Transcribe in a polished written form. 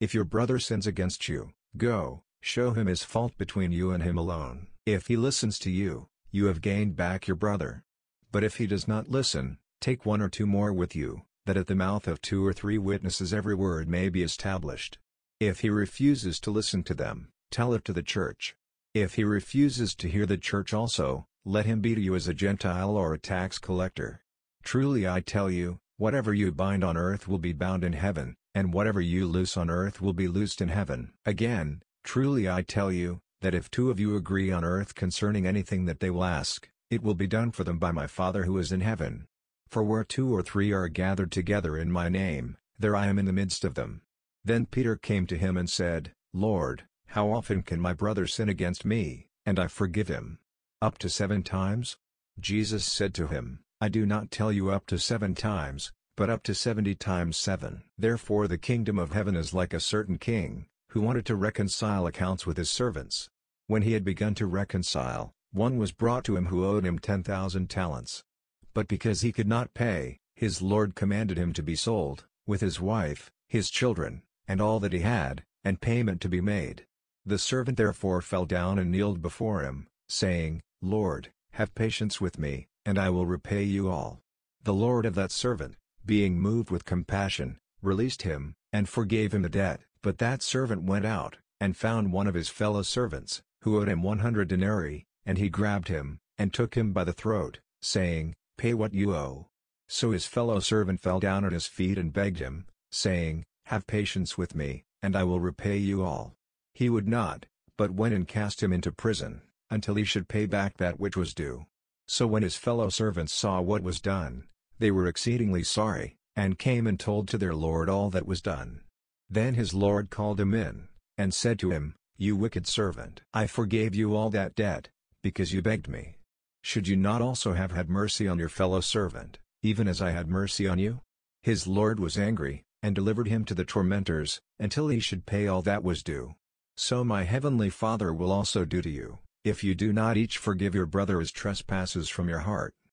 If your brother sins against you, go, show him his fault between you and him alone. If he listens to you, you have gained back your brother. But if he does not listen, take one or two more with you, that at the mouth of 2 or 3 witnesses every word may be established. If he refuses to listen to them, tell it to the church. If he refuses to hear the church also, let him be to you as a Gentile or a tax collector. Truly I tell you, whatever you bind on earth will be bound in heaven, and whatever you loose on earth will be loosed in heaven. Again, truly I tell you, that if 2 of you agree on earth concerning anything that they will ask, it will be done for them by my Father who is in heaven. For where 2 or 3 are gathered together in my name, there I am in the midst of them. Then Peter came to him and said, Lord, how often can my brother sin against me, and I forgive him? Up to 7 times? Jesus said to him, I do not tell you up to 7 times, but up to 70 times 7. Therefore the kingdom of heaven is like a certain king, who wanted to reconcile accounts with his servants. When he had begun to reconcile, one was brought to him who owed him 10,000 talents. But because he could not pay, his lord commanded him to be sold, with his wife, his children, and all that he had, and payment to be made. The servant therefore fell down and kneeled before him, saying, Lord, have patience with me, and I will repay you all. The lord of that servant, being moved with compassion, released him, and forgave him the debt. But that servant went out, and found one of his fellow servants, who owed him 100 denarii, and he grabbed him, and took him by the throat, saying, Pay what you owe. So his fellow servant fell down at his feet and begged him, saying, Have patience with me, and I will repay you all. He would not, but went and cast him into prison, until he should pay back that which was due. So when his fellow servants saw what was done, they were exceedingly sorry, and came and told to their lord all that was done. Then his lord called him in, and said to him, You wicked servant, I forgave you all that debt, because you begged me. Should you not also have had mercy on your fellow servant, even as I had mercy on you? His lord was angry, and delivered him to the tormentors, until he should pay all that was due. So my heavenly Father will also do to you, if you do not each forgive your brother his trespasses from your heart.